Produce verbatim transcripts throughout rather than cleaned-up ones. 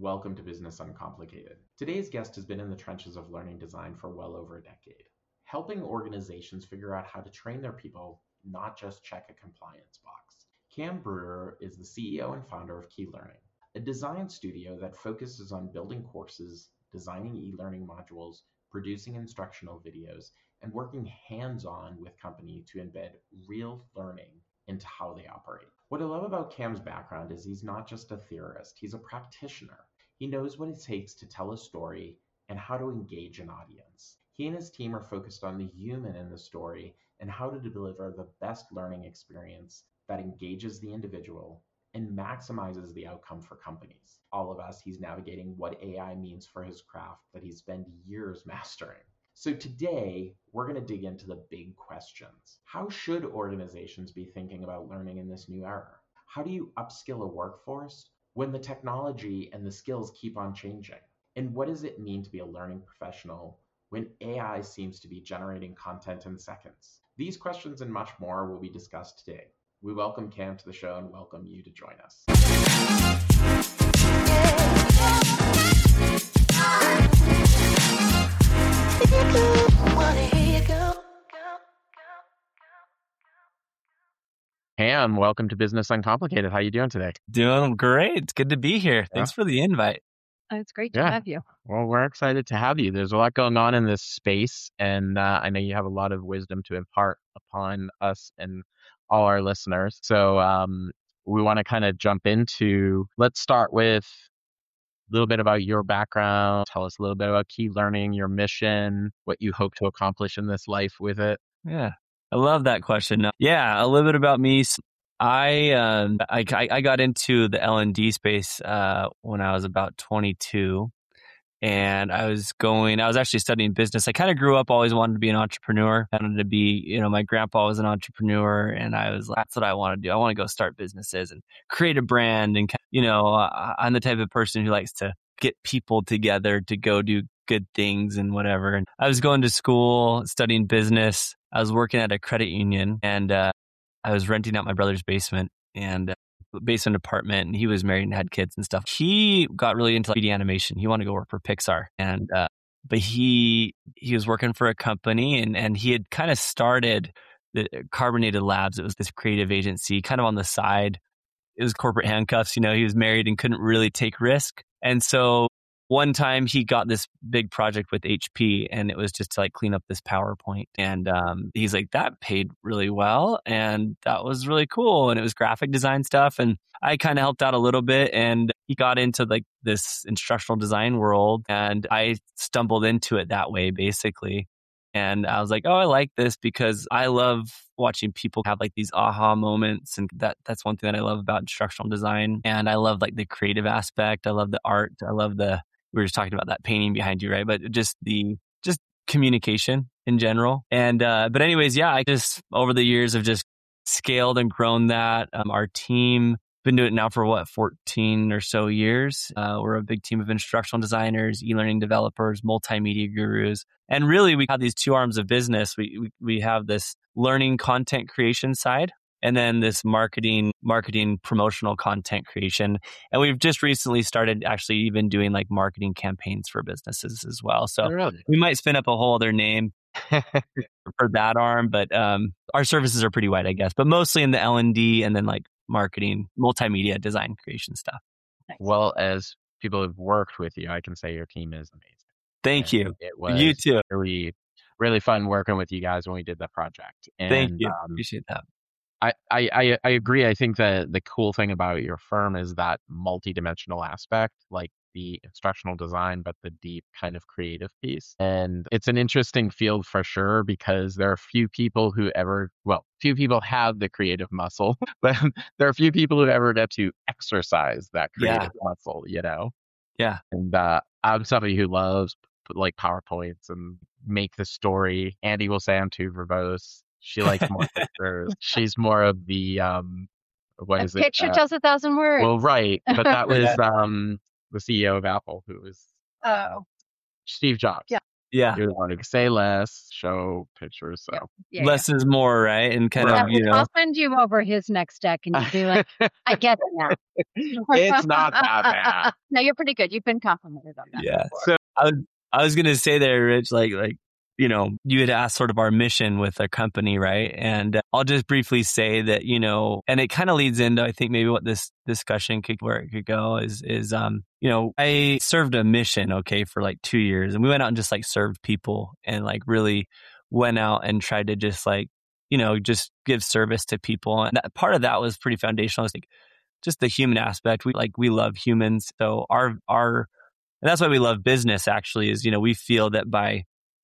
Welcome to Business Uncomplicated. Today's guest has been in the trenches of learning design for well over a decade, helping organizations figure out how to train their people, not just check a compliance box. Cam Brewer is the C E O and founder of Key Learning, a design studio that focuses on building courses, designing e-learning modules, producing instructional videos, and working hands-on with companies to embed real learning into how they operate. What I love about Cam's background is he's not just a theorist, he's a practitioner. He knows what it takes to tell a story and how to engage an audience. He and his team are focused on the human in the story and how to deliver the best learning experience that engages the individual and maximizes the outcome for companies. All of us, he's navigating what A I means for his craft that he's spent years mastering. So today, we're going to dig into the big questions. How should organizations be thinking about learning in this new era? How do you upskill a workforce when the technology and the skills keep on changing? And what does it mean to be a learning professional when A I seems to be generating content in seconds? These questions and much more will be discussed today. We welcome Cam to the show and welcome you to join us. Cam, welcome to Business Uncomplicated. How are you doing today? Doing great. It's good to be here. Thanks yeah. for the invite. Oh, it's great to yeah. have you. Well, we're excited to have you. There's a lot going on in this space, and uh, I know you have a lot of wisdom to impart upon us and all our listeners. So um, we want to kind of jump into, let's start with a little bit about your background. Tell us a little bit about Key Learning, your mission, what you hope to accomplish in this life with it. Yeah, I love that question. Yeah, a little bit about me. I uh, I, I got into the L and D space uh, when I was about twenty-two, and I was going. I was actually studying business. I kind of grew up always wanted to be an entrepreneur. I wanted to be, you know, my grandpa was an entrepreneur, and I was like, that's what I want to do. I want to go start businesses and create a brand, and you know, uh, I'm the type of person who likes to get people together to go do good things and whatever. And I was going to school studying business. I was working at a credit union, and uh, I was renting out my brother's basement and uh, basement apartment, and he was married and had kids and stuff. He got really into three D animation. He wanted to go work for Pixar, and uh, but he he was working for a company, and and he had kind of started the Carbonated Labs. It was this creative agency, kind of on the side. It was corporate handcuffs. You know, he was married and couldn't really take risk, and so one time he got this big project with H P, and it was just to like clean up this PowerPoint. And um, he's like, that paid really well. And that was really cool. And it was graphic design stuff. And I kind of helped out a little bit. And he got into like this instructional design world. And I stumbled into it that way, basically. And I was like, oh, I like this because I love watching people have like these aha moments. And that that's one thing that I love about instructional design. And I love like the creative aspect. I love the art. I love the we were just talking about that painting behind you, right? But just the, just communication in general. And, uh, but anyways, yeah, I just, over the years have just scaled and grown that. Um, our team been doing it now for what, fourteen or so years. Uh, we're a big team of instructional designers, e-learning developers, multimedia gurus. And really we have these two arms of business. We, we, we have this learning content creation side, and then this marketing, marketing promotional content creation. And we've just recently started actually even doing like marketing campaigns for businesses as well. So really? We might spin up a whole other name for that arm, but um, our services are pretty wide, I guess, but mostly in the L and D and then like marketing, multimedia design creation stuff. Well, as people who've worked with you, I can say your team is amazing. Thank and you. It was you too. Really, really fun working with you guys when we did the project. And, Thank you. Um, Appreciate that. I, I, I agree. I think that the cool thing about your firm is that multidimensional aspect, like the instructional design, but the deep kind of creative piece. And it's an interesting field for sure, because there are few people who ever, well, few people have the creative muscle, but there are few people who ever get to exercise that creative yeah. muscle, you know? Yeah. And uh, I'm somebody who loves like PowerPoints and make the story. Andy will say I'm too verbose. She likes more pictures. She's more of the, um, what a is it? A picture uh, tells a thousand words. Well, right. But that was um, the C E O of Apple, who was oh. Steve Jobs. Yeah. Yeah. You're like, say less, show pictures. So Yeah, yeah. Less is more, right? And kind Yeah, of, you I'll know, send you over his next deck and you'll be like, I get it now. it's not that bad. No, you're pretty good. You've been complimented on that yeah. before. So I was, I was going to say there, Rich, like, like, you know, you had asked sort of our mission with our company, right? And uh, I'll just briefly say that, you know, and it kind of leads into, I think maybe what this discussion could, where it could go is, is, um, you know, I served a mission, okay, for like two years and we went out and just like served people and like really went out and tried to just like, you know, just give service to people. And that part of that was pretty foundational. It's like just the human aspect. We like, we love humans. So our, our, and that's why we love business actually is, you know, we feel that by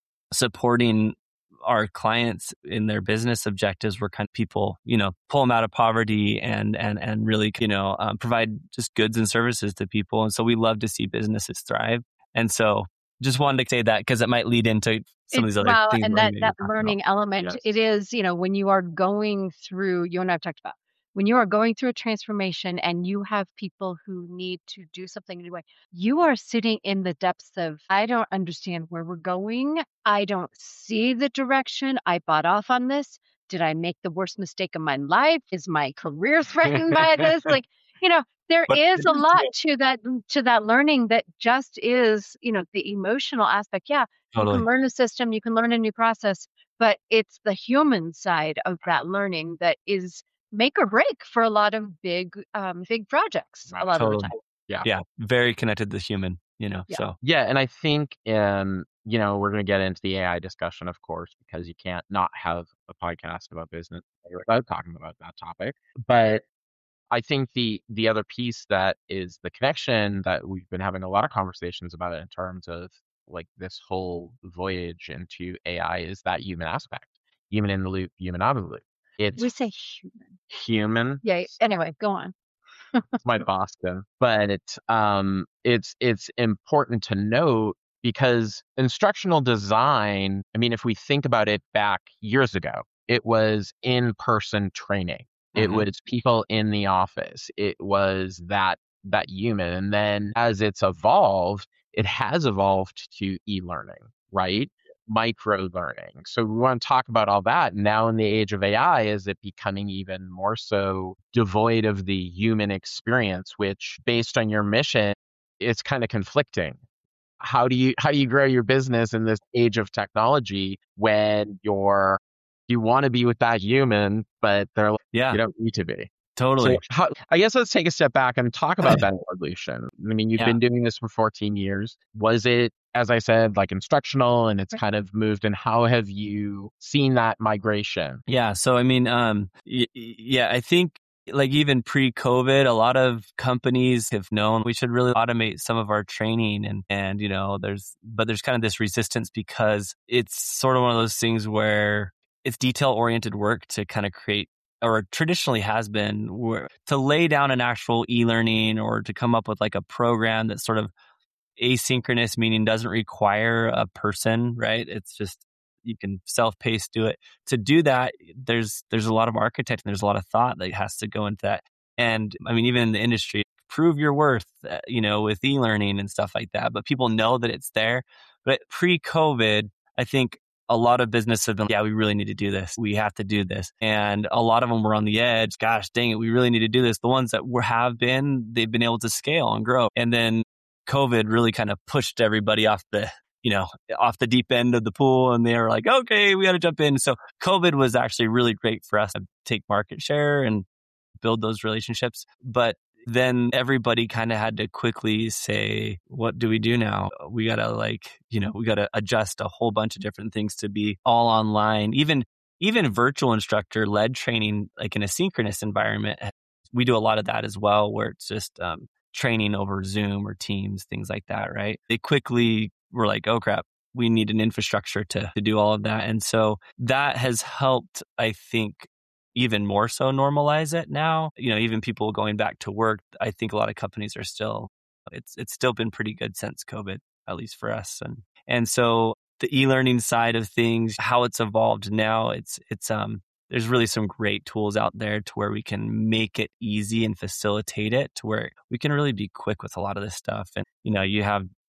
supporting our clients in their business objectives, we're kind of people, you know, pull them out of poverty and, and, and really, you know, um, provide just goods and services to people. And so we love to see businesses thrive. And so just wanted to say that because it might lead into some It- of these other well, things. and we're that, gonna be that talking learning about. element, Yes. it is, you know, when you are going through, you and I've talked about, when you are going through a transformation and you have people who need to do something in a way, you are sitting in the depths of, I don't understand where we're going. I don't see the direction. I bought off on this. Did I make the worst mistake of my life? Is my career threatened by this? Like, you know, there But is it a is, lot to that, to that learning that just is, you know, the emotional aspect. Yeah. You Totally. can learn a system, you can learn a new process, but it's the human side of that learning that is make or break for a lot of big, um, big projects a lot Totally. of the time. Yeah. Yeah. Very connected to the human, you know, Yeah. so. Yeah. And I think, um, you know, we're going to get into the A I discussion, of course, because you can't not have a podcast about business without talking about that topic. But I think the the other piece that is the connection that we've been having a lot of conversations about it in terms of like this whole voyage into A I is that human aspect, human in the loop, human out of the loop. It's We say human. human. Yeah. Anyway, go on. It's my Boston, but it's um it's it's important to note because instructional design, I mean, if we think about it back years ago, it was in-person training. It Mhm. was people in the office. It was that that human. And then as it's evolved, it has evolved to e-learning, right? Micro learning. So we want to talk about all that. Now in the age of A I, is it becoming even more so devoid of the human experience, which based on your mission, it's kind of conflicting. How do you how do you grow your business in this age of technology when you're you want to be with that human, but they're like, Yeah, you don't need to be. totally. So how, I guess let's take a step back and talk about that evolution. I mean, you've Yeah. been doing this for fourteen years. Was it, as I said, like instructional and it's kind of moved? And how have you seen that migration? Yeah. So, I mean, um, y- y- yeah, I think like even pre-COVID, a lot of companies have known we should really automate some of our training and, and, you know, there's, but there's kind of this resistance because it's sort of one of those things where it's detail oriented work to kind of create, or traditionally has been, where, to lay down an actual e-learning or to come up with like a program that's sort of asynchronous, meaning doesn't require a person, right? It's just, you can self-pace do it. To do that, there's there's a lot of architecting, there's a lot of thought that has to go into that. And I mean, even in the industry, prove your worth, uh, you know, with e-learning and stuff like that. But people know that it's there. But pre-COVID, I think a lot of businesses have been, yeah, we really need to do this. We have to do this. And a lot of them were on the edge. Gosh, dang it, we really need to do this. The ones that were, have been, they've been able to scale and grow. And then COVID really kind of pushed everybody off the, you know, off the deep end of the pool. And they were like, okay, we got to jump in. So COVID was actually really great for us to take market share and build those relationships. But then everybody kind of had to quickly say, what do we do now? We got to like, you know, we got to adjust a whole bunch of different things to be all online. Even, even virtual instructor led training, like in a synchronous environment. We do a lot of that as well, where it's just um, training over Zoom or Teams, things like that, right? They quickly were like, oh crap, we need an infrastructure to, to do all of that. And so that has helped, I think, even more so normalize it now. You know, even people going back to work, I think a lot of companies are still, it's it's still been pretty good since COVID, at least for us. And and so the e-learning side of things, how it's evolved now, it's it's um there's really some great tools out there to where we can make it easy and facilitate it to where we can really be quick with a lot of this stuff. And, you know, you have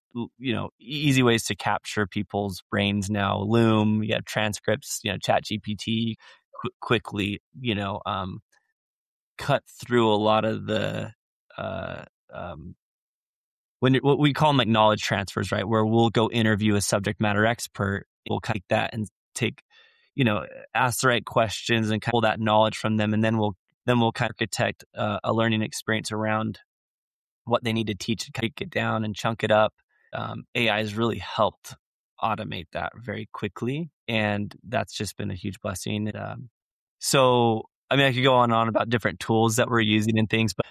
you know, easy ways to capture people's brains now. Loom, you have transcripts, you know, ChatGPT qu- quickly, you know, um, cut through a lot of the, uh, um, when it, what we call them like knowledge transfers, right? Where we'll go interview a subject matter expert, we'll take that and take, you know, ask the right questions and kind of pull that knowledge from them, and then we'll then we'll kind of architect uh, a learning experience around what they need to teach and break it down and chunk it up. Um, A I has really helped automate that very quickly, and that's just been a huge blessing. Um, so, I mean, I could go on and on about different tools that we're using and things, but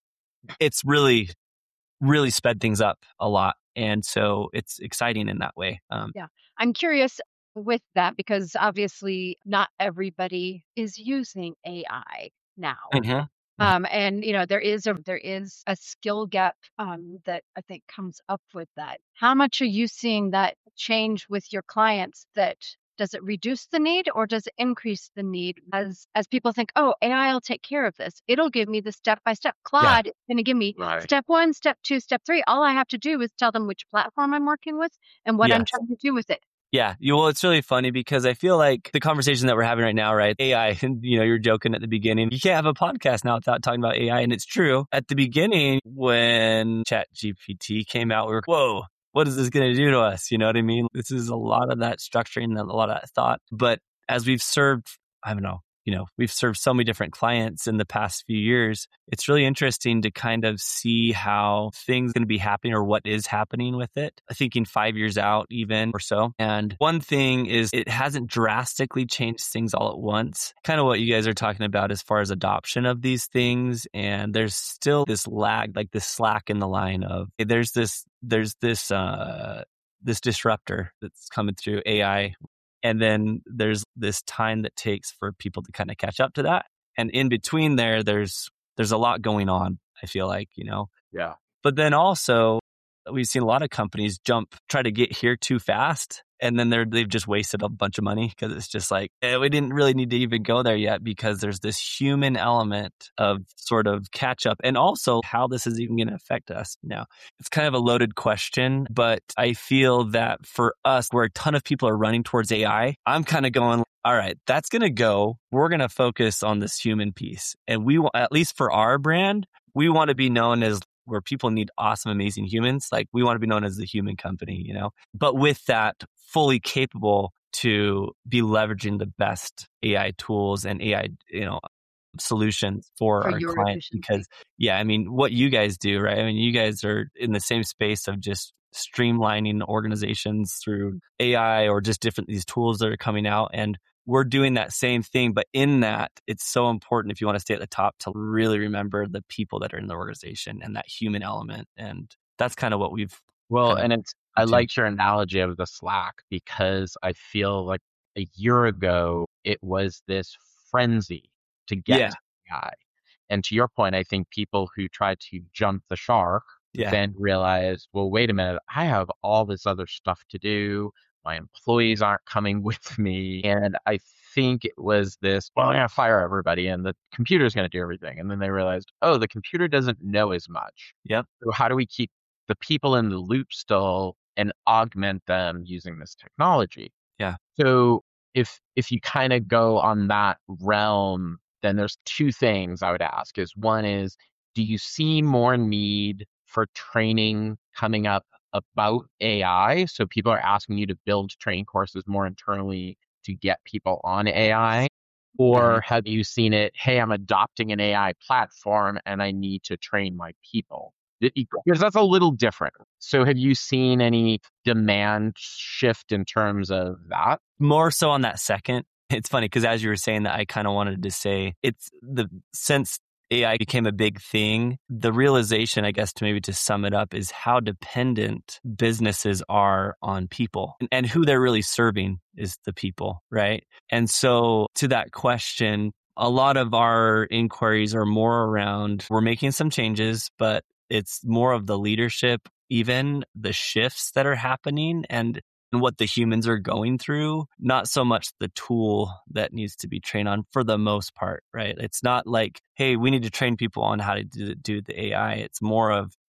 it's really, really sped things up a lot. And so it's exciting in that way. Um, Yeah. I'm curious with that because obviously not everybody is using A I now. mhm. Um, and you know, there is a there is a skill gap um, that I think comes up with that. How much are you seeing that change with your clients? That does it reduce the need or does it increase the need as as people think, oh, A I will take care of this. It'll give me the step by step. Yeah. Claude is going to give me Right. step one, step two, step three. All I have to do is tell them which platform I'm working with and what I'm Yes. trying to do with it. Yeah. You, well, it's really funny because I feel like the conversation that we're having right now, right? A I, and you know, you're joking at the beginning. You can't have a podcast now without talking about A I. And it's true. At the beginning, when ChatGPT came out, we were, whoa, what is this going to do to us? You know what I mean? This is a lot of that structuring and a lot of that thought. But as we've served, I don't know, you know, we've served so many different clients in the past few years. It's really interesting to kind of see how things are going to be happening or what is happening with it. Thinking five years out even or so. And one thing is it hasn't drastically changed things all at once. Kind of what you guys are talking about as far as adoption of these things. And there's still this lag, like this slack in the line of there's this, there's this, uh, this disruptor that's coming through A I. And then there's this time that takes for people to kind of catch up to that. And in between there, there's there's a lot going on, I feel like, you know. Yeah. But then also, we've seen a lot of companies jump, try to get here too fast. And then they're, they've just wasted a bunch of money because it's just like, eh, we didn't really need to even go there yet because there's this human element of sort of catch up and also how this is even going to affect us now. It's kind of a loaded question, but I feel that for us, where a ton of people are running towards A I, I'm kind of going, all right, that's going to go. We're going to focus on this human piece. And we, at least for our brand, we want to be known as where people need awesome, amazing humans. Like we want to be known as the human company, you know, but with that fully capable to be leveraging the best A I tools and A I, you know, solutions for, For our your clients. efficiency. Because yeah, I mean, what you guys do, right? I mean, you guys are in the same space of just streamlining organizations through A I or just different, these tools that are coming out. And we're doing that same thing, but in that, it's so important if you want to stay at the top to really remember the people that are in the organization and that human element. And that's kind of what we've Well, kind of and it's, I to. liked your analogy of the Slack because I feel like a year ago, it was this frenzy to get Yeah. to A I. And to your point, I think people who try to jump the shark Yeah. then realize, well, wait a minute, I have all this other stuff to do. My employees aren't coming with me. And I think it was this, well, I'm going to fire everybody and the computer's going to do everything. And then they realized, oh, the computer doesn't know as much. Yep. So how do we keep the people in the loop still and augment them using this technology? Yeah. So if if you kind of go on that realm, then there's two things I would ask is one is, do you see more need for training coming up about A I? So people are asking you to build training courses more internally to get people on A I? Or have you seen it, hey, I'm adopting an A I platform and I need to train my people? Because that's a little different. So have you seen any demand shift in terms of that? More so on that second. It's funny because as you were saying that, I kind of wanted to say it's the since A I became a big thing, the realization, I guess, to maybe to sum it up is how dependent businesses are on people and, and who they're really serving is the people, right? And so to that question, a lot of our inquiries are more around, we're making some changes, but it's more of the leadership, even the shifts that are happening and and what the humans are going through, not so much the tool that needs to be trained on for the most part, right? It's not like, hey, we need to train people on how to do, do the A I. It's more of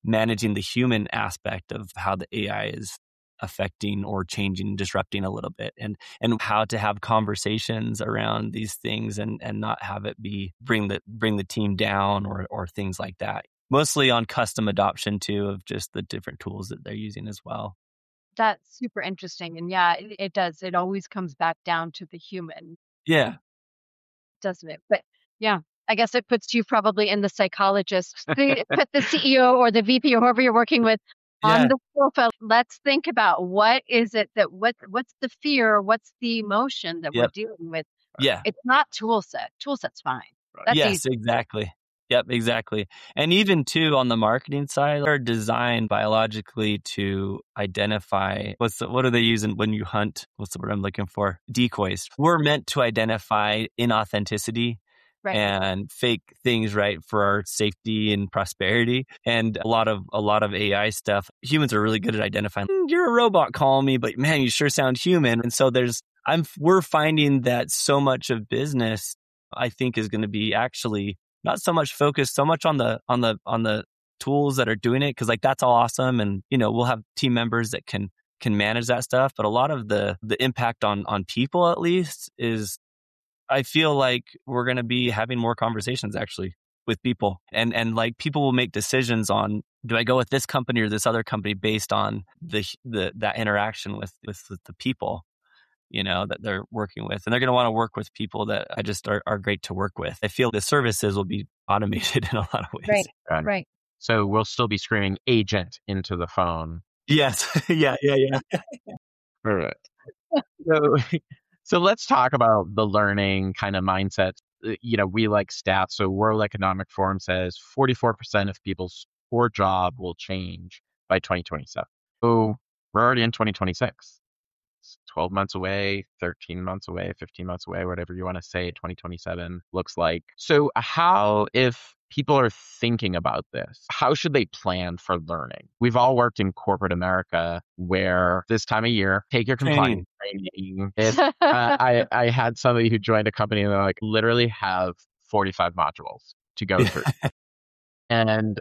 managing the human aspect of how the A I is affecting or changing, disrupting a little bit, and and how to have conversations around these things and and not have it be bring the bring the team down or or things like that. Mostly on custom adoption too of just the different tools that they're using as well. That's super interesting. And yeah, it, it does. It always comes back down to the human, Yeah. doesn't it? But yeah, I guess it puts you probably in the psychologist, the, put the C E O or the V P or whoever you're working with on Yeah. the sofa. Let's think about what is it that what what's the fear, what's the emotion that we're Yep. dealing with. Yeah. It's not tool set. Tool set's fine. That's Yes, easy. exactly. Yep, exactly. And even too on the marketing side, they're designed biologically to identify what's the, what are they using when you hunt? What's the word I'm looking for? Decoys. We're meant to identify inauthenticity Right. and fake things, right, for our safety and prosperity. And a lot of a lot of A I stuff, humans are really good at identifying. "Mm, you're a robot, call me, but man, you sure sound human." And so there's I'm we're finding that so much of business, I think, is going to be actually not so much focused so much on the on the on the tools that are doing it, because like that's all awesome, and you know we'll have team members that can can manage that stuff. But a lot of the the impact on on people, at least, is I feel like we're going to be having more conversations actually with people, and and like people will make decisions on, do I go with this company or this other company based on the the that interaction with with, with the people, you know, that they're working with. And they're going to want to work with people that I just are, are great to work with. I feel the services will be automated in a lot of ways. Right. Right. Right. So we'll still be screaming agent into the phone. Yes. yeah. Yeah. Yeah. Perfect. So, so let's talk about the learning kind of mindset. Uh, You know, we like stats. So World Economic Forum says forty-four percent of people's core job will change by twenty twenty-seven. So we're already in twenty twenty-six. It's twelve months away, thirteen months away, fifteen months away, whatever you want to say, twenty twenty-seven looks like. So how, if people are thinking about this, how should they plan for learning? We've all worked in corporate America where this time of year, take your compliance training. If, uh, I, I had somebody who joined a company and they're like, literally have forty-five modules to go through. And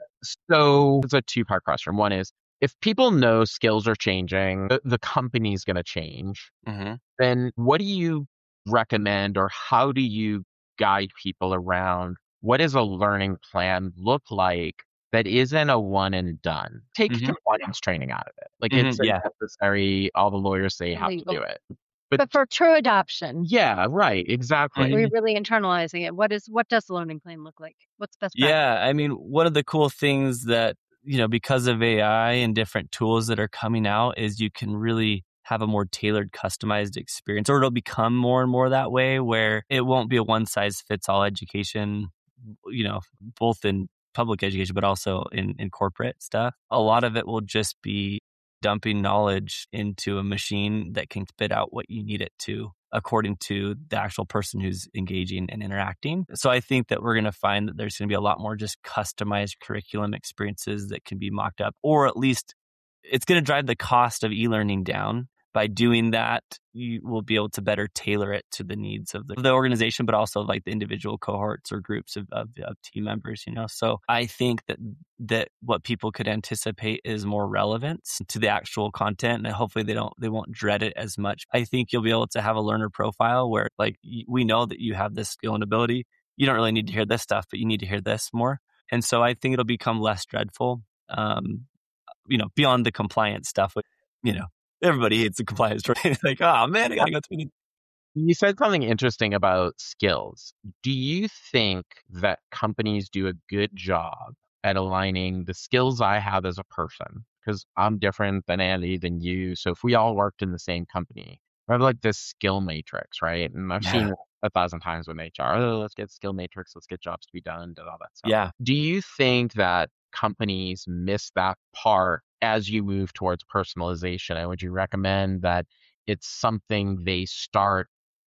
so it's a two-part question. One is, if people know skills are changing, the, the company's going to change, Mm-hmm. then what do you recommend, or how do you guide people around what does a learning plan look like that isn't a one and done? Take Mhm. compliance training out of it. Like Mhm, it's yeah. necessary. All the lawyers say you have to Illegal. do it. But for true adoption, Yeah, right. Exactly. we're really internalizing it. What is what does the learning plan look like? What's best practice? Yeah, I mean, one of the cool things that, you know, because of A I and different tools that are coming out, is you can really have a more tailored, customized experience, or it'll become more and more that way, where it won't be a one size fits all education, you know, both in public education, but also in, in corporate stuff. A lot of it will just be dumping knowledge into a machine that can spit out what you need it to, according to the actual person who's engaging and interacting. So I think that we're going to find that there's going to be a lot more just customized curriculum experiences that can be mocked up, or at least it's going to drive the cost of e-learning down. By doing that, you will be able to better tailor it to the needs of the, the organization, but also like the individual cohorts or groups of, of, of team members, you know? So I think that that what people could anticipate is more relevance to the actual content, and hopefully they don't, they won't dread it as much. I think you'll be able to have a learner profile where, like, we know that you have this skill and ability. You don't really need to hear this stuff, but you need to hear this more. And so I think it'll become less dreadful, um, you know, beyond the compliance stuff, which, you know, everybody hates the compliance training. Like, oh man, I gotta go through. You said something interesting about skills. Do you think that companies do a good job at aligning the skills I have as a person? Because I'm different than Andy, than you. So if we all worked in the same company, we have like this skill matrix, right? And I've Yeah. seen it a thousand times with H R. Oh, let's get skill matrix. Let's get jobs to be done, and all that stuff. Yeah. Do you think that companies miss that part as you move towards personalization? And would you recommend that it's something they start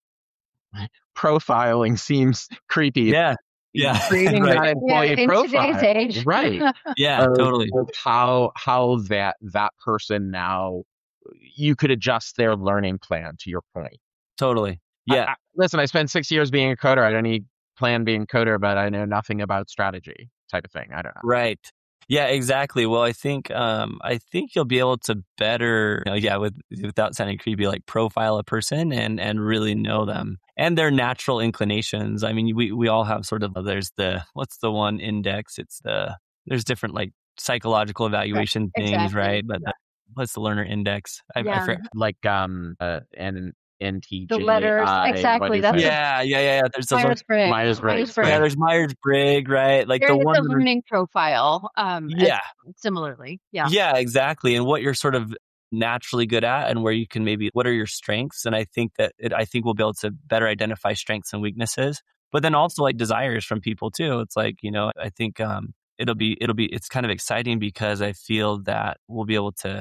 profiling? Seems creepy. Yeah. Yeah. Creating Right. that employee Yeah, in profile. today's age. Right. Yeah, Of- totally. of how how that that person now, you could adjust their learning plan, to your point. Totally. I- Yeah. I- listen, I spent six years being a coder. I don't need plan being a coder, but I know nothing about strategy type of thing. I don't know. Right. Yeah, exactly. Well, I think um, I think you'll be able to better, you know, yeah, with without sounding creepy, like profile a person and and really know them and their natural inclinations. I mean, we we all have sort of there's the what's the one index? It's the there's different like psychological Right. evaluation things, Exactly. right? But the, what's the learner index? I, I Yeah. forget. Like um uh, N The letters. NTJI. What Exactly. is That's it? a Yeah, yeah, yeah, yeah. There's those ones. Myers-Briggs. Myers-Briggs. Yeah, Myers-Briggs. there's Myers Briggs, right? Like There the is a one that are, learning profile, um, as yeah, similarly. Yeah. yeah, exactly. And what you're sort of naturally good at and where you can maybe, what are your strengths? And I think that it, I think we'll be able to better identify strengths and weaknesses, but then also like desires from people too. It's like, you know, I think um, it'll be, it'll be, it's kind of exciting because I feel that we'll be able to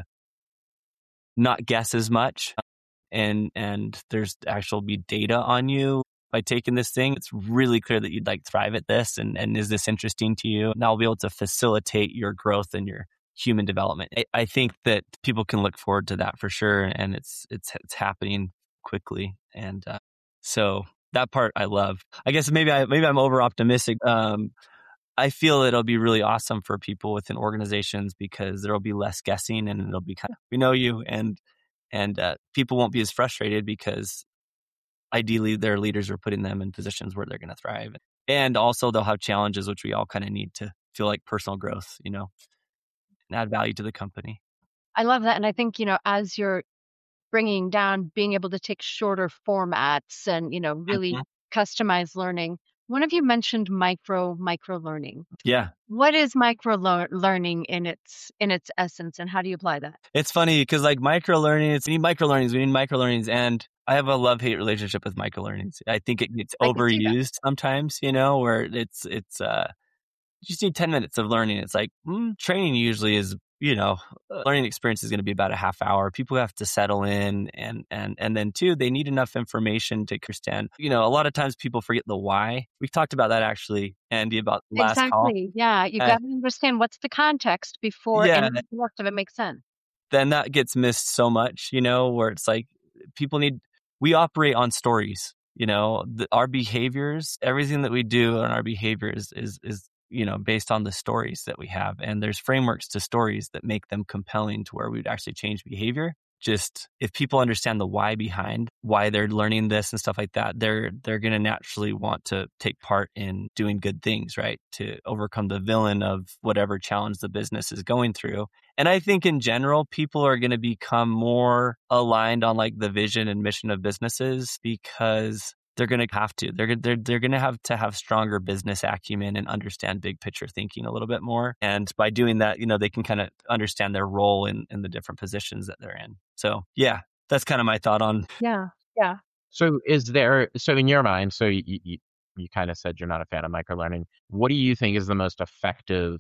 not guess as much and, and there's actual be data on you. By taking this thing, it's really clear that you'd like thrive at this. And, and is this interesting to you? Now I'll be able to facilitate your growth and your human development. I, I think that people can look forward to that for sure. And it's, it's, it's happening quickly. And uh, so that part I love. I guess maybe I, maybe I'm over optimistic. Um, I feel it'll be really awesome for people within organizations because there'll be less guessing and it'll be kind of, we know you and, and uh, people won't be as frustrated because ideally their leaders are putting them in positions where they're going to thrive. And also they'll have challenges, which we all kind of need to feel like personal growth, you know, and add value to the company. I love that. And I think, you know, as you're bringing down, being able to take shorter formats and, you know, really Mhm. customize learning. One of you mentioned micro, micro learning. Yeah. What is micro lear- learning in its in its essence, and how do you apply that? It's funny because like micro learning, it's we need micro learnings, we need micro learnings. And I have a love hate relationship with micro learnings. I think it gets I can see that. overused sometimes, you know, where it's, it's, uh, you just need ten minutes of learning. It's like mm, training usually is, you know, learning experience is going to be about a half hour. People have to settle in and, and, and then two, they need enough information to understand, you know, a lot of times people forget the why. We've talked about that actually, Andy, about the last call. Exactly. Yeah. You Uh, got to understand what's the context before yeah. any of the rest of it makes sense. Then that gets missed so much, you know, where it's like people need, we operate on stories, you know, the, our behaviors, everything that we do and our behaviors is, is, you know, based on the stories that we have. And there's frameworks to stories that make them compelling to where we'd actually change behavior. Just if people understand the why behind why they're learning this and stuff like that, they're they're going to naturally want to take part in doing good things, right? To overcome the villain of whatever challenge the business is going through. And I think in general, people are going to become more aligned on like the vision and mission of businesses because they're going to have to. They're they're they're going to have to have stronger business acumen and understand big picture thinking a little bit more. And by doing that, you know, they can kind of understand their role in in the different positions that they're in. So yeah, that's kind of my thought on. Yeah. Yeah. So is there, so in your mind, so you, you, you kind of said you're not a fan of microlearning. What do you think is the most effective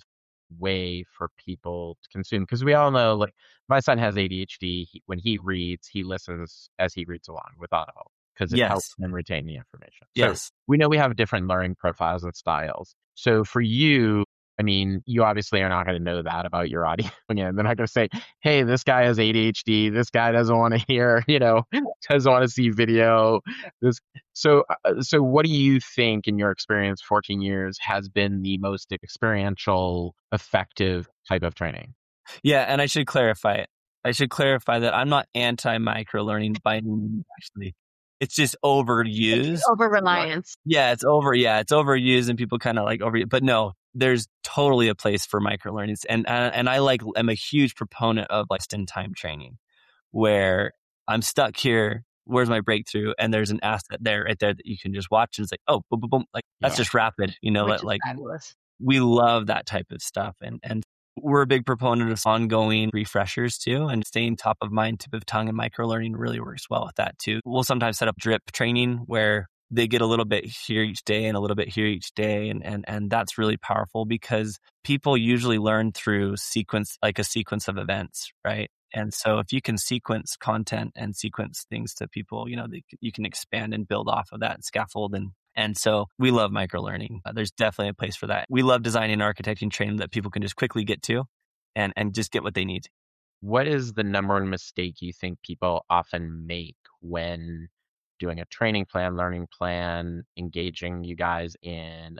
way for people to consume? Because we all know, like, my son has A D H D. He, when he reads, he listens as he reads along with Audible because it Yes. helps him retain the information. Yes. So we know we have different learning profiles and styles. So for you, I mean, you obviously are not going to know that about your audience. Again, they're not going to say, hey, this guy has A D H D. This guy doesn't want to hear, you know, doesn't want to see video. This. So, uh, so what do you think in your experience, fourteen years, has been the most experiential, effective type of training? Yeah. And I should clarify it. I should clarify that I'm not anti micro learning by any means, actually. It's just overused. Over reliance. Yeah, it's over. Yeah, it's overused, and people kind of like over. But no, there's totally a place for micro learnings, and uh, and I like. I'm a huge proponent of like in time training, where I'm stuck here. Where's my breakthrough? And there's an asset there, right there that you can just watch, and it's like, oh, boom, boom, boom. Like that's Yeah. just rapid. You know, Which that is like fabulous. we love that type of stuff, and and we're a big proponent of ongoing refreshers too, and staying top of mind, tip of tongue, and micro learning really works well with that too. We'll sometimes set up drip training where they get a little bit here each day and a little bit here each day, and and and that's really powerful because people usually learn through sequence, like a sequence of events, right? And so if you can sequence content and sequence things to people, you know, they, you can expand and build off of that scaffold. And And so we love micro learning. Uh, there's definitely a place for that. We love designing and architecting training that people can just quickly get to and, and just get what they need. What is the number one mistake you think people often make when doing a training plan, learning plan, engaging you guys in a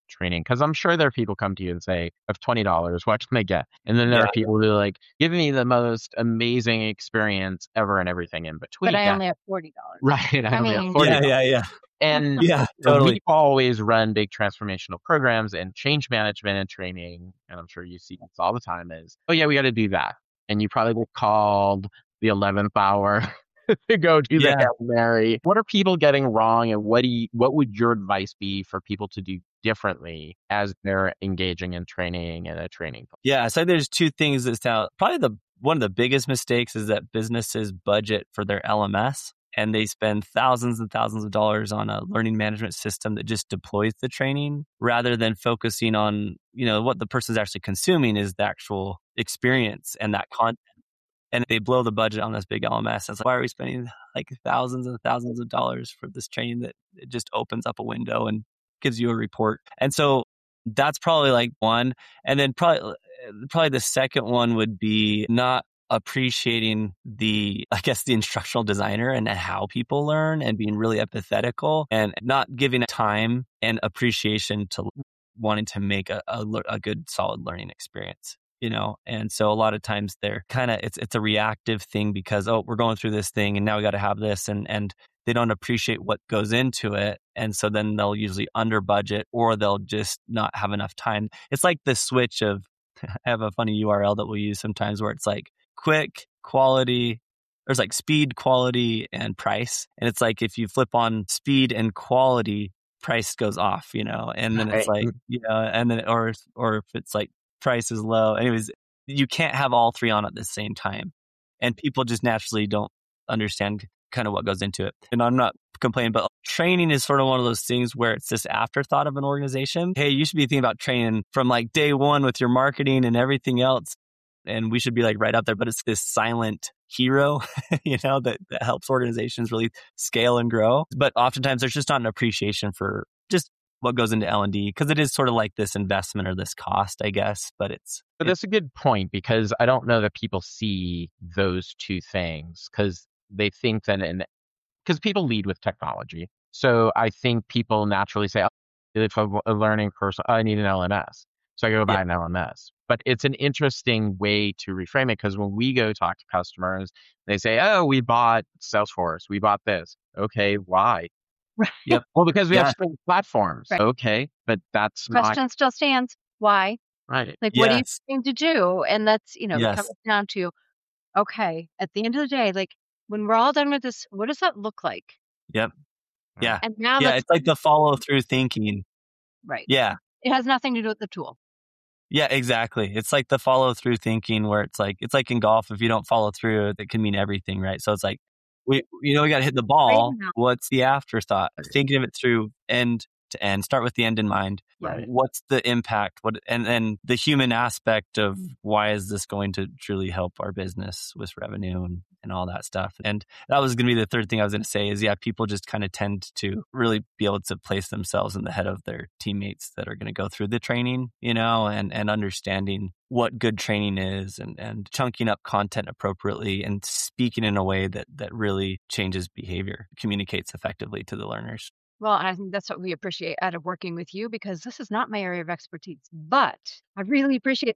training? Because I'm sure there are people come to you and say, of twenty dollars, what can I get? And then there Yeah. are people who are like, give me the most amazing experience ever and everything in between. But I Yeah. only have forty dollars. Right. I, I only mean- have forty Yeah, dollars. yeah, yeah. And Yeah, you know, totally. we've always run big transformational programs and change management and training, and I'm sure you see this all the time is, oh yeah, we got to do that. And you probably get called the eleventh hour to go do the Yeah. Hail Mary. What are people getting wrong, and what do you, what would your advice be for people to do differently as they're engaging in training and a training? Yeah, so there's two things that stand out. Probably the one of the biggest mistakes is that businesses budget for their L M S and they spend thousands and thousands of dollars on a learning management system that just deploys the training rather than focusing on, you know, what the person's actually consuming is the actual experience and that content. And they blow the budget on this big L M S. It's like, why are we spending like thousands and thousands of dollars for this training that it just opens up a window and gives you a report? And so that's probably like one. And then probably probably the second one would be not appreciating the, I guess, the instructional designer and how people learn and being really empathetical and not giving time and appreciation to wanting to make a, a, a good, solid learning experience. You know, and so a lot of times they're kind of, it's it's a reactive thing because, oh, we're going through this thing and now we got to have this, and and they don't appreciate what goes into it. And so then they'll usually under budget or they'll just not have enough time. It's like the switch of, I have a funny U R L that we'll use sometimes where it's like quick, quality, there's like speed, quality, and price. And it's like if you flip on speed and quality, price goes off, you know, and then it's Right. like, you know, and then, or, or if it's like, price is low. Anyways, you can't have all three on at the same time. And people just naturally don't understand kind of what goes into it. And I'm not complaining, but training is sort of one of those things where it's this afterthought of an organization. Hey, you should be thinking about training from like day one with your marketing and everything else. And we should be like right up there, but it's this silent hero, you know, that, that helps organizations really scale and grow. But oftentimes there's just not an appreciation for just what goes into L and D, because it is sort of like this investment or this cost, I guess, but it's... But that's a good point, because I don't know that people see those two things, because they think that, in because people lead with technology. So I think people naturally say, oh, if I'm a learning person, I need an L M S. So I go buy Yeah. an L M S. But it's an interesting way to reframe it, because when we go talk to customers, they say, oh, we bought Salesforce, we bought this. Okay, why? Right. Yep. Well, because we Yeah. have certain platforms. Right. Okay, but that's not Question still stands. Why? right. Like, what are you Yes. trying to do? And that's, you know, it Yes. comes down to, okay, at the end of the day, like when we're all done with this, what does that look like? Yep. Yeah. And now Yeah. that's It's like the follow through thinking. right. Yeah. It has nothing to do with the tool. Yeah, exactly. It's like the follow through thinking where it's like, it's like in golf, if you don't follow through, that can mean everything, right? So it's like, we, you know, we got to hit the ball. now. What's the afterthought? Thinking of it through end to end, start with the end in mind. Right. What's the impact? What, and then the human aspect of why is this going to truly help our business with revenue and, and all that stuff. And that was going to be the third thing I was going to say is, yeah, people just kind of tend to really be able to place themselves in the head of their teammates that are going to go through the training, you know, and, and understanding what good training is and, and chunking up content appropriately and speaking in a way that, that really changes behavior, communicates effectively to the learners. Well, and I think that's what we appreciate out of working with you, because this is not my area of expertise, but I really appreciate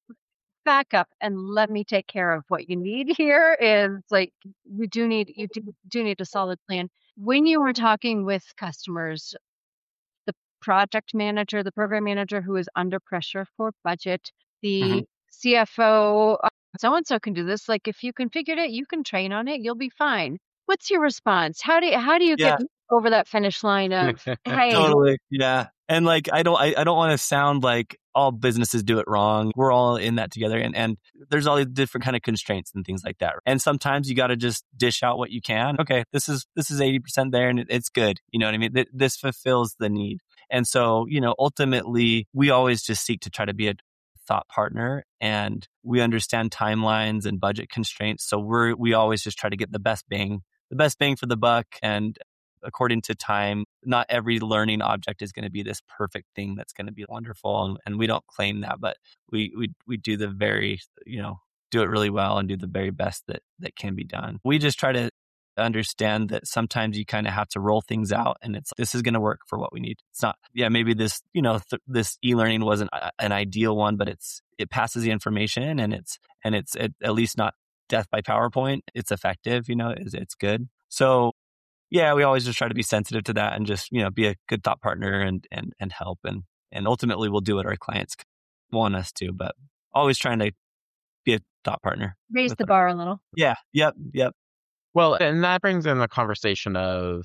back up and let me take care of what you need here. Is like, we do need, you do, do need a solid plan. When you were talking with customers, the project manager, the program manager who is under pressure for budget, the Mhm. C F O, so and so can do this. Like, if you configured it, you can train on it, you'll be fine. What's your response? How do you, how do you Yeah. get over that finish line of, hey, Totally. Yeah. And like, I don't, I, I don't want to sound like all businesses do it wrong. We're all in that together. And, and there's all these different kind of constraints and things like that. And sometimes you got to just dish out what you can. Okay. This is, this is eighty percent there and it, it's good. You know what I mean? Th- this fulfills the need. And so, you know, ultimately we always just seek to try to be a thought partner, and we understand timelines and budget constraints. So we're, we always just try to get the best bang, the best bang for the buck. And according to time, not every learning object is going to be this perfect thing that's going to be wonderful. And, and we don't claim that, but we, we, we do the very, you know, do it really well and do the very best that, that can be done. We just try to understand that sometimes you kind of have to roll things out and it's, this is going to work for what we need. It's not, yeah, maybe this, you know, th- this e-learning wasn't a, an ideal one, but it's, it passes the information and it's, and it's at, at least not death by PowerPoint. It's effective, you know, it's, it's good. So yeah, we always just try to be sensitive to that and just, you know, be a good thought partner and, and, and help. And, and ultimately we'll do what our clients want us to, but always trying to be a thought partner. Raise the them. bar a little. Yeah. Yep. Yep. Well, and that brings in the conversation of,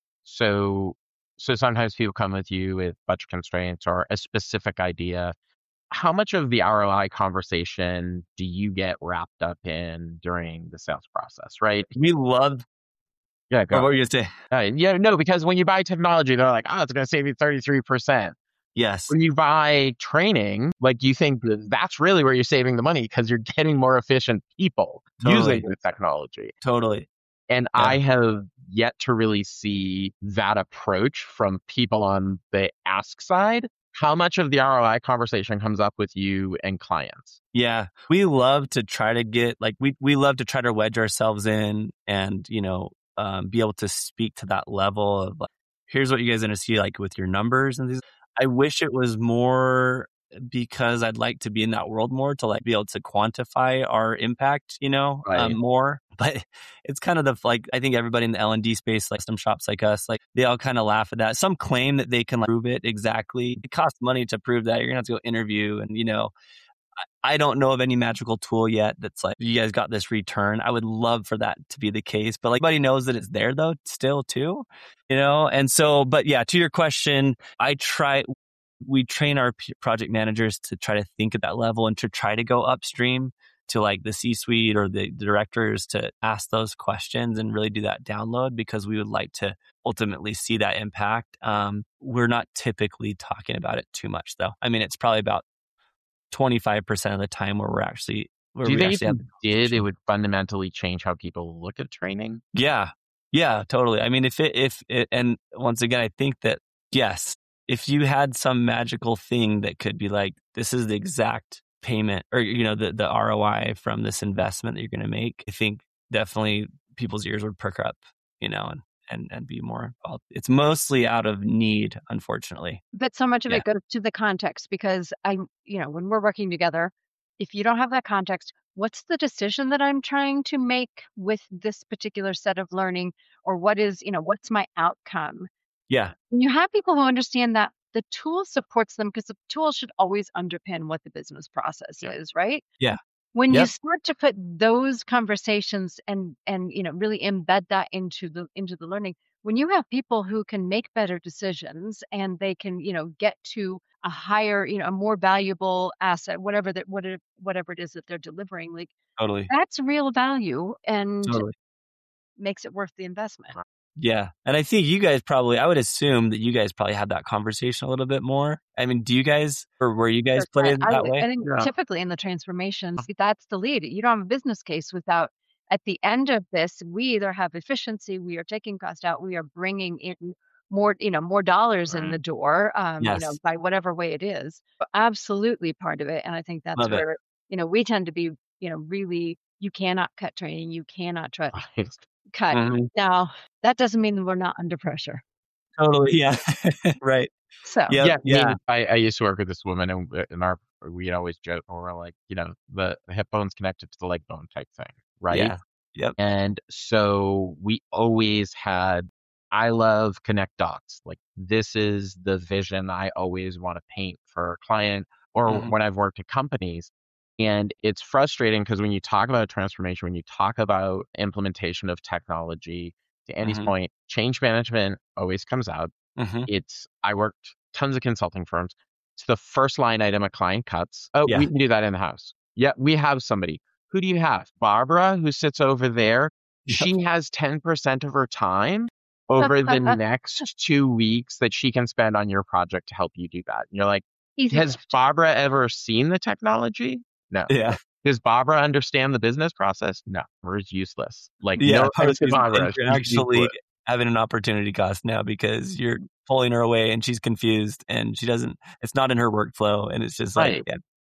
so, so sometimes people come with you with budget constraints or a specific idea. How much of the R O I conversation do you get wrapped up in during the sales process, right? We love, Yeah, go. what were you going to say? Uh, yeah, no, because when you buy technology, they're like, oh, it's going to save you thirty-three percent. Yes. When you buy training, like you think that that's really where you're saving the money because you're getting more efficient people Totally. using the technology. Totally. And Yeah. I have yet to really see that approach from people on the ask side. How much of the R O I conversation comes up with you and clients? Yeah. We love to try to get, like, we, we love to try to wedge ourselves in and, you know, um, be able to speak to that level of like, here's what you guys are going to see, like with your numbers and these. I wish it was more because I'd like to be in that world more to like be able to quantify our impact, you know, Right. um, more. But it's kind of the, like, I think everybody in the L and D space, like some shops like us, like they all kind of laugh at that. Some claim that they can like, prove it exactly. It costs money to prove that. You're going to have to go interview and, you know, I don't know of any magical tool yet that's like, you guys got this return. I would love for that to be the case, but like everybody knows that it's there though, still too, you know? And so, but yeah, to your question, I try, we train our p- project managers to try to think at that level and to try to go upstream to like the C-suite or the directors to ask those questions and really do that download because we would like to ultimately see that impact. Um, we're not typically talking about it too much though. I mean, it's probably about twenty-five percent of the time where we're actually, where Do you we think actually if have you the did, it conversation. would fundamentally change how people look at training? Yeah. Yeah, totally. I mean, if it, if it, and once again, I think that, yes, if you had some magical thing that could be like, this is the exact payment or, you know, the, the R O I from this investment that you're going to make, I think definitely people's ears would perk up, you know, and, and, and be more involved. It's mostly out of need, unfortunately. But so much of Yeah. it goes to the context because I, you know, when we're working together, if you don't have that context, what's the decision that I'm trying to make with this particular set of learning, or what is, you know, what's my outcome? Yeah. When you have people who understand that, the tool supports them because the tool should always underpin what the business process Yeah. is, right? Yeah. When you Yep. start to put those conversations and and you know really embed that into the into the learning, when you have people who can make better decisions and they can you know get to a higher you know a more valuable asset, whatever that whatever whatever it is that they're delivering, like Totally. that's real value and Totally. makes it worth the investment. Yeah. And I think you guys probably, I would assume that you guys probably had that conversation a little bit more. I mean, do you guys, or were you guys one hundred percent. played that I, way? I think Yeah. typically in the transformations, that's the lead. You don't have a business case without, at the end of this, we either have efficiency, we are taking cost out, we are bringing in more, you know, more dollars in Right. the door, um, you know, Yes. by whatever way it is. But absolutely part of it. And I think that's Love it. where, you know, we tend to be, you know, really, you cannot cut training, you cannot try, Right. cut. Mhm. Now, that doesn't mean that we're not under pressure. Totally. Yeah. Right. So, Yep. Yeah, I Yeah. mean, I, I used to work with this woman, and w- in our we'd always joke, or we're like, you know, the hip bone's connected to the leg bone type thing, right? Yeah. Yep. And so we always had, I love connect dots. Like this is the vision I always want to paint for a client, or Mhm. when I've worked at companies. And it's frustrating because when you talk about transformation, when you talk about implementation of technology, to Andy's Mhm. point, change management always comes out. Mhm. It's, I worked tons of consulting firms. It's the first line item a client cuts. Oh, Yeah. we can do that in the house. Yeah, we have somebody. Who do you have? Barbara, who sits over there. Yep. She has ten percent of her time over the next two weeks that she can spend on your project to help you do that. And you're like, easy. has Barbara ever seen the technology? No. Yeah. Does Barbara understand the business process? No. Hers useless. Like, Yeah. no offense to And Barbara. you're she's actually useless. having an opportunity cost now because you're pulling her away and she's confused and she doesn't, it's not in her workflow. And it's just like, Right. yeah.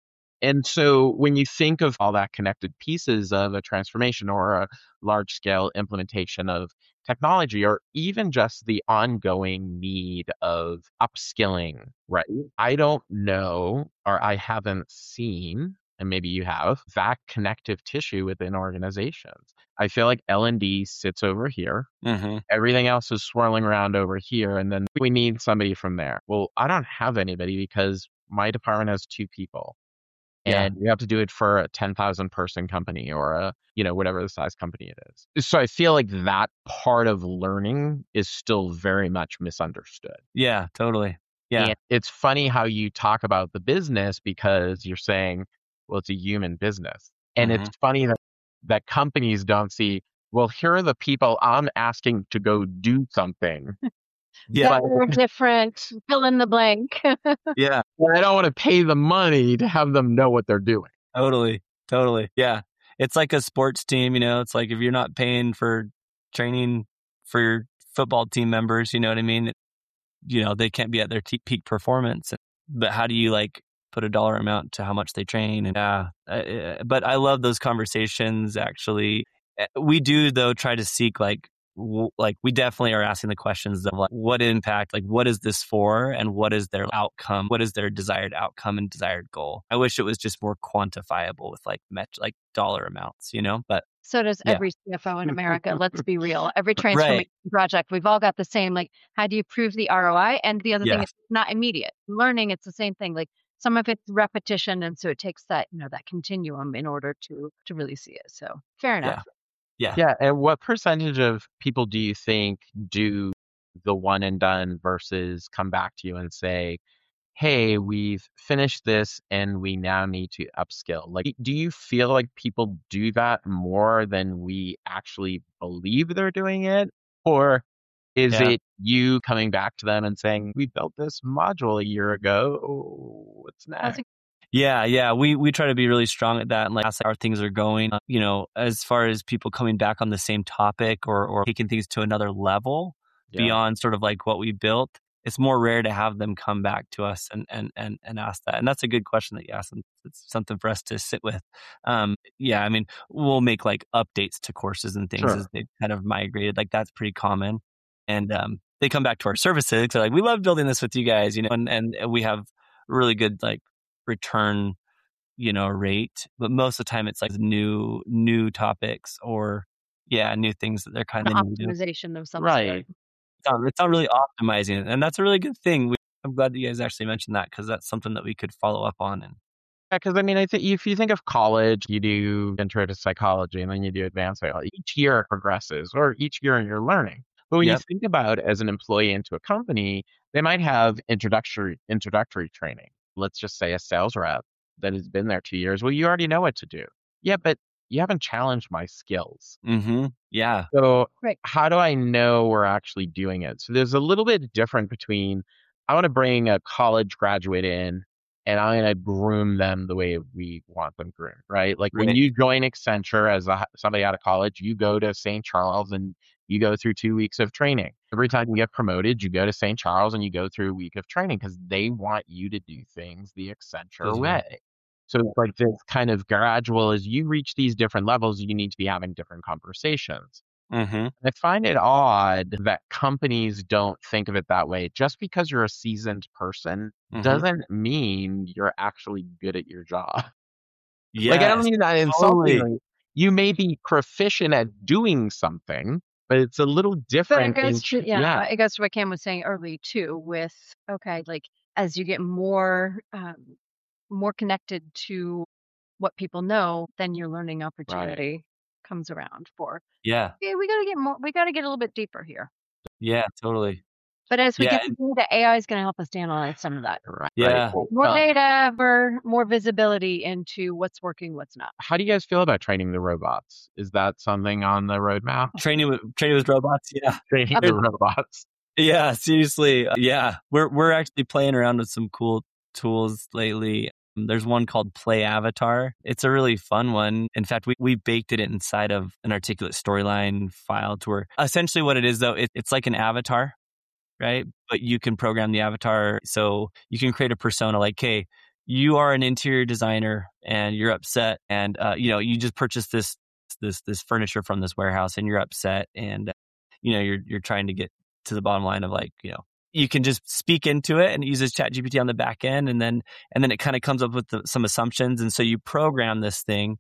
And so when you think of all that connected pieces of a transformation or a large scale implementation of technology, or even just the ongoing need of upskilling, right? I don't know, or I haven't seen, and maybe you have, that connective tissue within organizations. I feel like L and D sits over here. Mm-hmm. Everything else is swirling around over here. And then we need somebody from there. Well, I don't have anybody because my department has two people. Yeah. And you have to do it for a ten thousand person company or a, you know, whatever the size company it is. So I feel like that part of learning is still very much misunderstood. Yeah, totally. Yeah. And it's funny how you talk about the business because you're saying, well, it's a human business. And Mhm. it's funny that, that companies don't see, well, here are the people I'm asking to go do something. Yeah. But They're different. Fill in the blank. Yeah, I don't want to pay the money to have them know what they're doing. totally. Totally. Yeah. It's like a sports team, you know, it's like if you're not paying for training for your football team members, you know what I mean? You know, they can't be at their t- peak performance. But how do you like put a dollar amount to how much they train? And yeah, uh, but I love those conversations actually. Uh, We do though try to seek like w- like we definitely are asking the questions of like what impact, like what is this for and what is their outcome? What is their desired outcome and desired goal? I wish it was just more quantifiable with like met like dollar amounts, you know, but So does Yeah. every C F O in America. Let's be real. Every right. transformation project, we've all got the same, like, how do you prove the R O I? And the other thing Yeah. is not immediate. Learning, it's the same thing. Like some of it's repetition. And so it takes that, you know, that continuum in order to to really see it. So fair enough. Yeah. Yeah. And what percentage of people do you think do the one and done versus come back to you and say, hey, we've finished this and we now need to upskill? Like, do you feel like people do that more than we actually believe they're doing it? Or is Yeah. it you coming back to them and saying, we built this module a year ago, what's That's next? a- Yeah, yeah, we we try to be really strong at that and like ask how things are going. Uh, You know, as far as people coming back on the same topic or or taking things to another level Yeah. beyond sort of like what we built, it's more rare to have them come back to us and and and and ask that. And that's a good question that you asked. And it's something for us to sit with. Um, yeah, I mean, we'll make like updates to courses and things Sure. as they kind of migrated. Like that's pretty common. And um, they come back to our services. They're like, we love building this with you guys, you know, and and we have really good like return, you know, rate, but most of the time it's like new new topics or yeah, new things that they're kind an of new to. optimization of some Right. sort. It's not, it's not really optimizing it, and that's a really good thing. We, I'm glad that you guys actually mentioned that because that's something that we could follow up on. And Yeah, because I mean, I think if you think of college, you do intro to psychology and then you do advanced psychology. Each year it progresses, or each year you're learning. But when Yep. you think about as an employee into a company, they might have introductory introductory training. Let's just say a sales rep that has been there two years. Well, you already know what to do. Yeah, but you haven't challenged my skills. mm-hmm. Yeah, So Right. how do I know we're actually doing it? So there's a little bit different between I want to bring a college graduate in and I'm going to groom them the way we want them groomed, right? Like when Right. you join Accenture as a, somebody out of college, you go to Saint Charles and you go through two weeks of training. Every time you get promoted, you go to Saint Charles and you go through a week of training because they want you to do things the Accenture Mhm. way. So it's like this kind of gradual, as you reach these different levels, you need to be having different conversations. Mm-hmm. I find it odd that companies don't think of it that way. Just because you're a seasoned person Mhm. doesn't mean you're actually good at your job. Yeah, Like, I don't mean that insultingly. totally. You may be proficient at doing something, but it's a little But it different. in goes tr- to, yeah, yeah. it goes to what Cam was saying early too with, okay, like as you get more, um, more connected to what people know, then your learning opportunity comes around for, Yeah, yeah, we got to get more, we got to get a little bit deeper here. yeah, totally. But as we Yeah, get into the A I is going to help us to analyze some of that. Right. Yeah. Right. More Uh, data, more, more visibility into what's working, what's not. how do you guys feel about training the robots? Is that something on the roadmap? training with training with robots. Yeah, Training Up- the robots. yeah, seriously. Uh, Yeah, we're we're actually playing around with some cool tools lately. There's one called Play Avatar. It's a really fun one. In fact, we, we baked it inside of an articulate storyline file to where essentially what it is though, it, it's like an avatar, right? But you can program the avatar so you can create a persona like, hey, you are an interior designer and you're upset, and uh, you know you just purchased this this this furniture from this warehouse, and you're upset, and uh, you know you're you're trying to get to the bottom line of like you know you can just speak into it and it uses ChatGPT on the back end, and then and then it kind of comes up with the, some assumptions, and so you program this thing,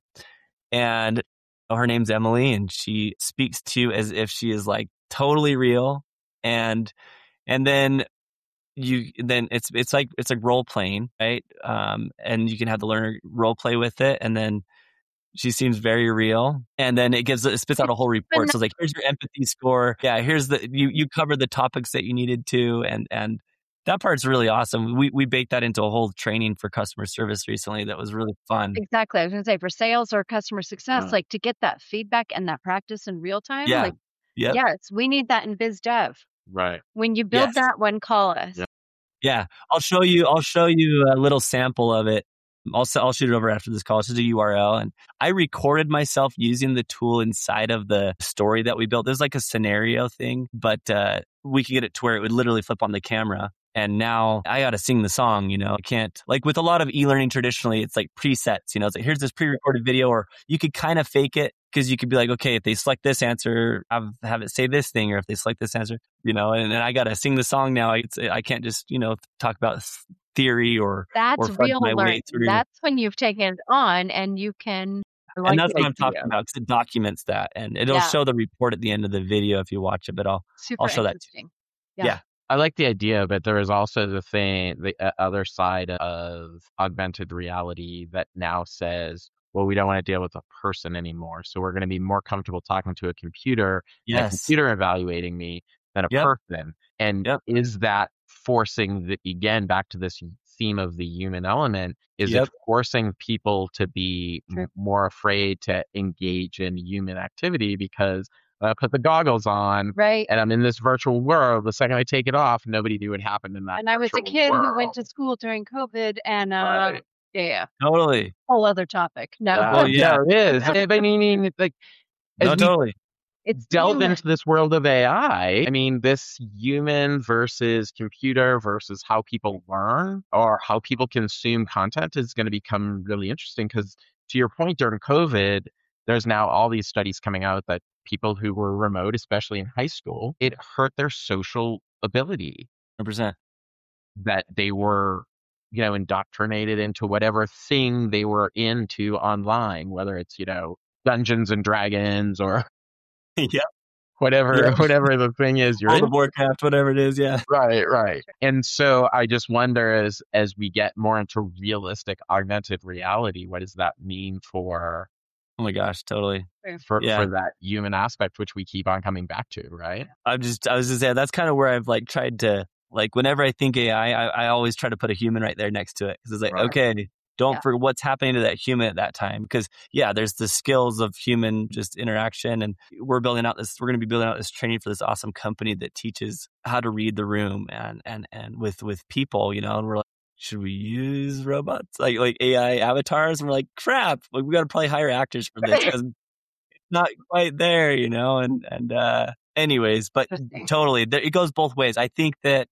and oh, her name's Emily, and she speaks to you as if she is like totally real, and and then you then it's it's like it's like role playing, right? Um, and you can have the learner role play with it, and then she seems very real, and then it gives it spits out a whole report. So it's like, here's your empathy score. Yeah, here's the you you covered the topics that you needed to, and and that part's really awesome. We we baked that into a whole training for customer service recently. That was really fun. Exactly. I was going to say for sales or customer success, Yeah. like to get that feedback and that practice in real time. Yeah. Like, Yep. yes, we need that in biz dev. Right. When you build Yes. that one, call us. Yeah. Yeah, I'll show you. I'll show you a little sample of it. I'll s- I'll shoot it over after this call. It's just a U R L, and I recorded myself using the tool inside of the story that we built. There's like a scenario thing, but uh, we could get it to where it would literally flip on the camera. And now I got to sing the song. You know, I can't like with a lot of e-learning traditionally, it's like presets. You know, it's like here's this pre-recorded video, or you could kind of fake it because you could be like, okay, if they select this answer, have have it say this thing, or if they select this answer, you know, and, and I got to sing the song now. It's, I can't just you know talk about theory or That's or fudge real my way learning. through. That's when you've taken it on and you can. I like And that's the what I'm talking idea. about because it documents that, and it'll Yeah. show the report at the end of the video if you watch it. But I'll Super I'll show that too. interesting. Yeah. Yeah. I like the idea, but there is also the thing, the uh, other side of augmented reality that now says, well, we don't want to deal with a person anymore. So we're going to be more comfortable talking to a computer and a Yes. computer evaluating me than a Yep. person. And Yep. is that forcing the, again, back to this theme of the human element, is Yep. it forcing people to be True. m- more afraid to engage in human activity because I put the goggles on Right. and I'm in this virtual world. The second I take it off, nobody knew what happened in that. And I was a virtual kid world. who went to school during COVID, and uh, Right. yeah, yeah, Totally. whole other topic. No, Yeah, Well, yeah. yeah, it is. I mean, it's like as No, we totally. it's delve human. into this world of A I, I mean, this human versus computer versus how people learn or how people consume content is going to become really interesting because, to your point, during COVID, there's now all these studies coming out that people who were remote, especially in high school, it hurt their social ability, one hundred percent. that they were, you know, indoctrinated into whatever thing they were into online, whether it's, you know, Dungeons and Dragons or Yeah. whatever, Yeah. whatever the thing is you're World in. of Warcraft, whatever it is. Yeah. Right, right. And so I just wonder as as we get more into realistic augmented reality, what does that mean for Oh my gosh. Totally. for, Yeah. for that human aspect, which we keep on coming back to, right? I'm just, I was just saying, that's kind of where I've like tried to, like, whenever I think A I, I, I always try to put a human right there next to it. Cause it's like, Right. okay, don't Yeah. forget what's happening to that human at that time. Cause yeah, there's the skills of human just interaction. And we're building out this, we're going to be building out this training for this awesome company that teaches how to read the room and, and, and with, with people, you know, and we're like, should we use robots like, like A I avatars? And we're like, crap, like we got to probably hire actors for this because it's not quite there, you know? And, and, uh, anyways, but Interesting. totally, there, it goes both ways. I think that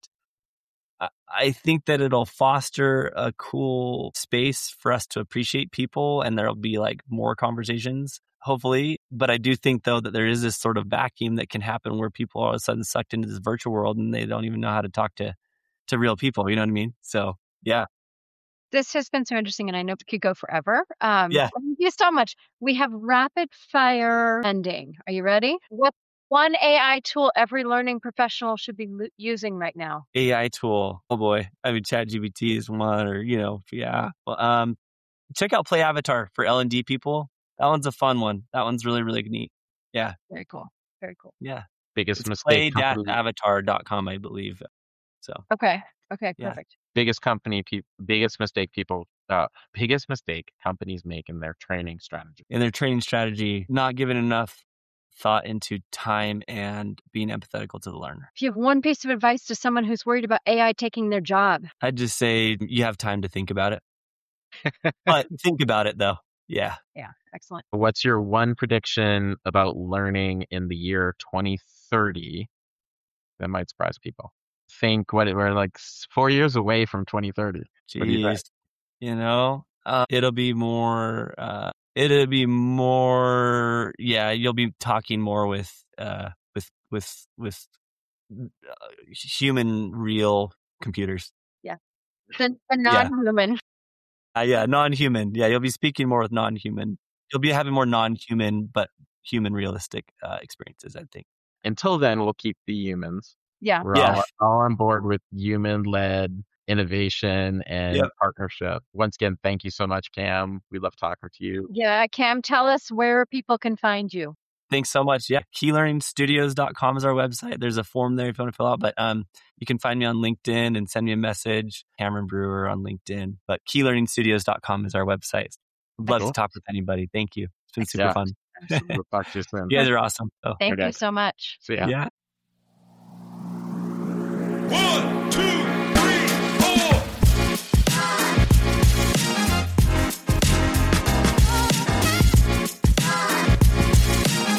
I- I think that it'll foster a cool space for us to appreciate people, and there'll be like more conversations, hopefully. But I do think though that there is this sort of vacuum that can happen where people are all of a sudden sucked into this virtual world and they don't even know how to talk to to real people. You know what I mean? So yeah, This has been so interesting, and I know it could go forever. Um, Yeah. Thank you so much. We have rapid fire ending. Are you ready? What's one A I tool every learning professional should be lo- using right now? A I tool. Oh boy, I mean ChatGPT is one, or you know, yeah. Well, um, check out Play Avatar for L and D people. That one's a fun one. That one's really really neat. Yeah, Very cool. Very cool. yeah. Biggest It's mistake play company, avatar dot com, I believe. So Okay. Okay. Yeah. Perfect. biggest company, pe- biggest mistake people, uh, biggest mistake companies make in their training strategy. in their training strategy, not giving enough thought into time and being empathetical to the learner. If you have one piece of advice to someone who's worried about A I taking their job, I'd just say you have time to think about it. But think about it though. Yeah. yeah, excellent. What's your one prediction about learning in the year twenty thirty that might surprise people? Think what it, we're like s- four years away from twenty thirty. What do you think? Jeez. You know, uh, it'll be more. Uh, it'll be more. Yeah, you'll be talking more with uh, with with with uh, human, real computers. Yeah, the, the Yeah. non-human. Uh, yeah, non-human. Yeah, you'll be speaking more with non-human. You'll be having more non-human, but human realistic uh, experiences, I think. Until then, we'll keep the humans. Yeah. We're Yeah. all, all on board with human-led innovation and Yep. partnership. Once again, thank you so much, Cam. We love talking to you. Yeah, Cam, tell us where people can find you. Thanks so much. Yeah, key learning studios dot com is our website. There's a form there if you want to fill out, but um, you can find me on LinkedIn and send me a message, Cameron Brewer on LinkedIn. But key learning studios dot com is our website. I'd love Cool. to talk with anybody. Thank you. It's been super Yeah. fun. We'll talk to you soon. You guys are awesome. Oh, Thank Okay. you so much. See ya. yeah. One, two,